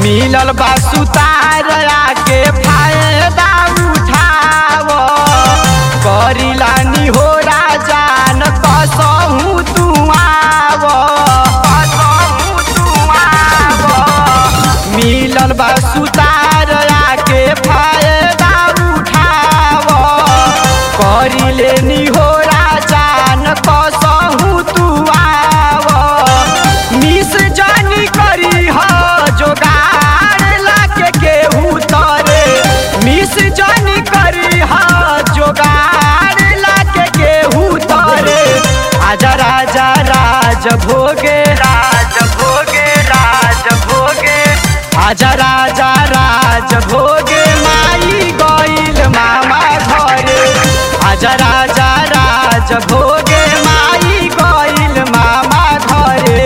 मिलल बा सुतार आके फायदा उठाव करिलानी हो राजान कसहु तू आव मिलल बा सुतार आके फायदा उठाव करिलेनी हो राजान कसहु तू आव मिस जानी करी ह जोगाड़ लाके केहू तरे मिस जानी करी ह जोगाड़ लाके केहू तरे आजा राजा राज भोगे राज भोगे राज भोगे आजा राजा राज भोगे माई गइल मामा घरे आजा राजा राज भोगे माई गइल मामा घरे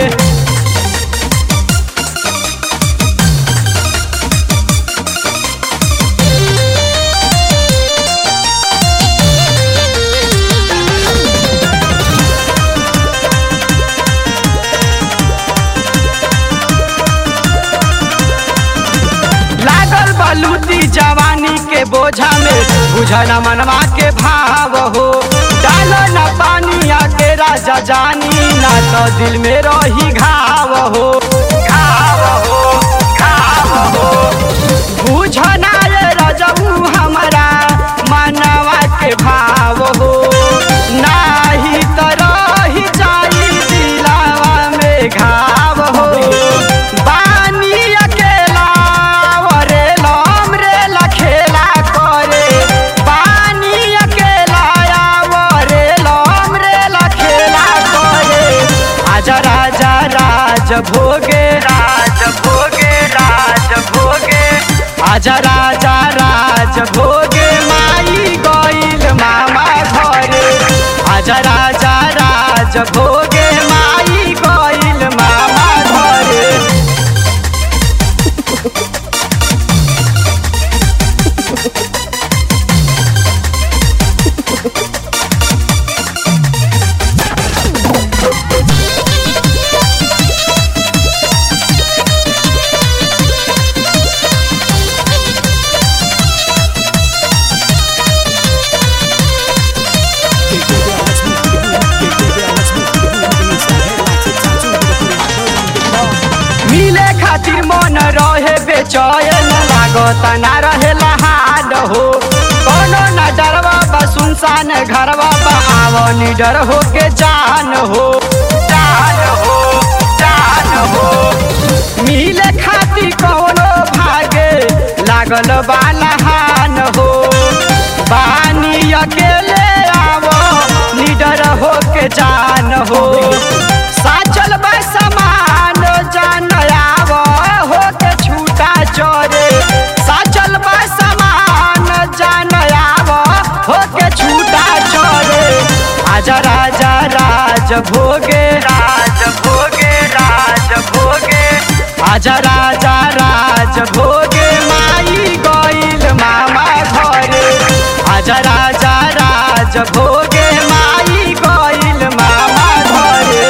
लागल बलूती जवानी के बोझा में बुझन मनवा के भाव हो डाल न पानिया के राजा जानी ना तो दिल में रही घाव हो घाव हो घाव हो बुझना ये रजऊ हमारा मनवा के भाव हो नाही तो रही जाई दिलावा में घाव हो बानी अकेला रे लम रे लखेला करे बानी अकेला रे लम रे लखेला करे आजा राजा राज भोगे राज भोगे राज भोगे आजा राजा राज भोगे माई गइल मामा घरे आजा राजा राज भोगे माई गइल मामा घरे मिले खातिर मन रहे बेचैन लागत ना रहे लहाद हो कोनो न डरवा बा सुनसान घरवा बा आवनी डर हो के जान हो जान हो जान हो मिले खातिर कोनो भागे लागल बा लहान हो बानी अकेले आवो निडर हो के जान हो साचल बा समान जान आव हो के छूटा चोरे साचल बा समान जान आव हो के छूटा चोरे आजा राजा राज भोगे राज भोगे राज भोगे आजा राजा राज भोगे माई गइल मामा घरे आजा राजा राज भोगे माई गइल मामा घरे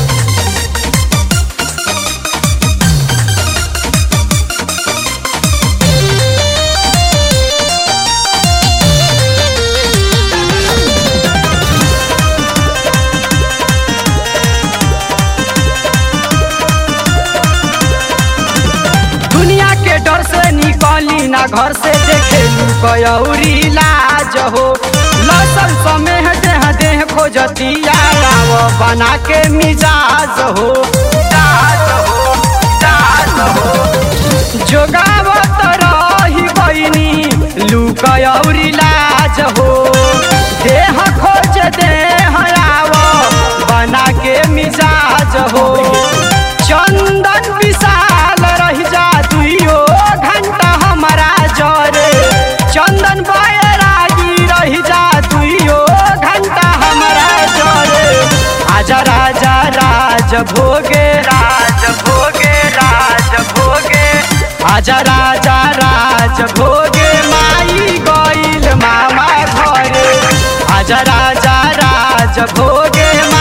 दुनिया के डर से निकली ना घर से देखेलू कयौरी लाज हो लसन समेह देह देह खोजतिया राव बना के मिजाज हो मिजाज हो मिजाज हो जोगावत रही बहिनी लुकयौरी लाज हो देह खोज देह राव बना के मिजाज हो चंदन विशाल रही जा दुइयो घंटा हमारा जरे चंदन बैरागी रही जा दुइयो घंटा हमारा जरे आजा राजा राज भोगे राज भोगे राज भोगे आजा राजा राज भोगे माई गइल मामा घरे आजा राजा राज भोगे